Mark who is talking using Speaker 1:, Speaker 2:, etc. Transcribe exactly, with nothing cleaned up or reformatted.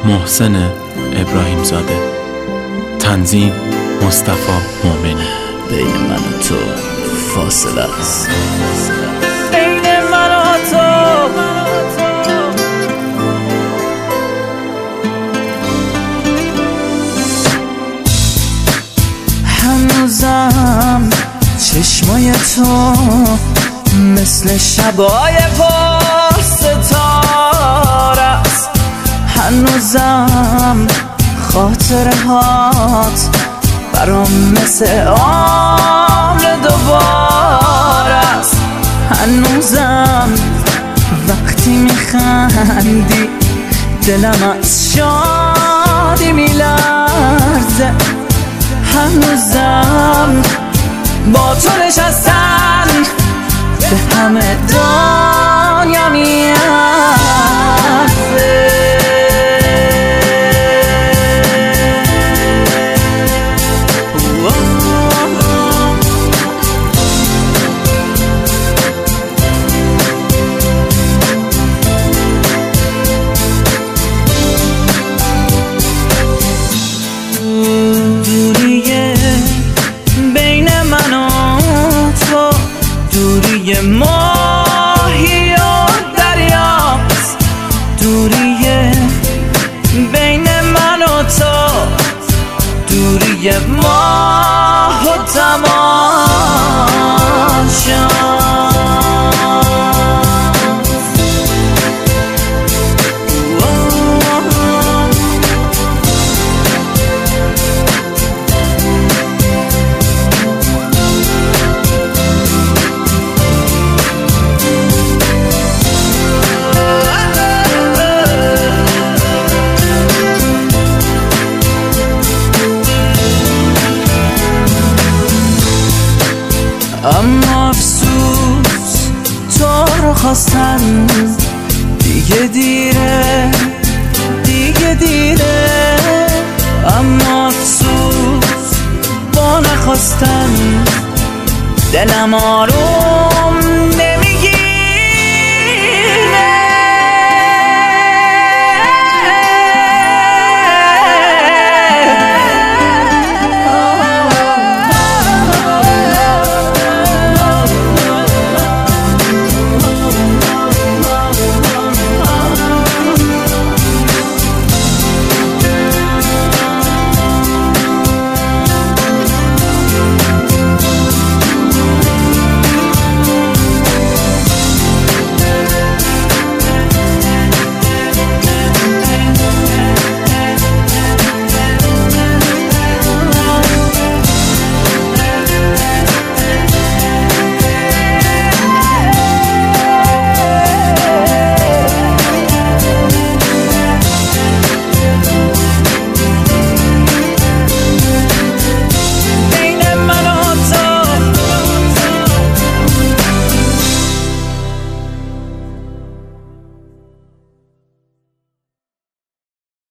Speaker 1: محسن ابراهیم زاده. تنظیم مصطفی مومنی.
Speaker 2: بین من و تو فاصله است،
Speaker 3: بین من و تو هنوزم چشمای تو مثل شبای پر ستاره است، هنوزم خاطره هات برام مثل عمر دوباره است، هنوزم وقتی میخندی دلم از شادی میلرزه، هنوزم با تو نشستن به همه دنیا میارزه. دوری ماهی و دریاست، دوری بین من و تو، دوری ماه و اما افسوس تو رو خواستن دیگه دیره، دیگه دیره، اما افسوس با نخواستن دلم آروم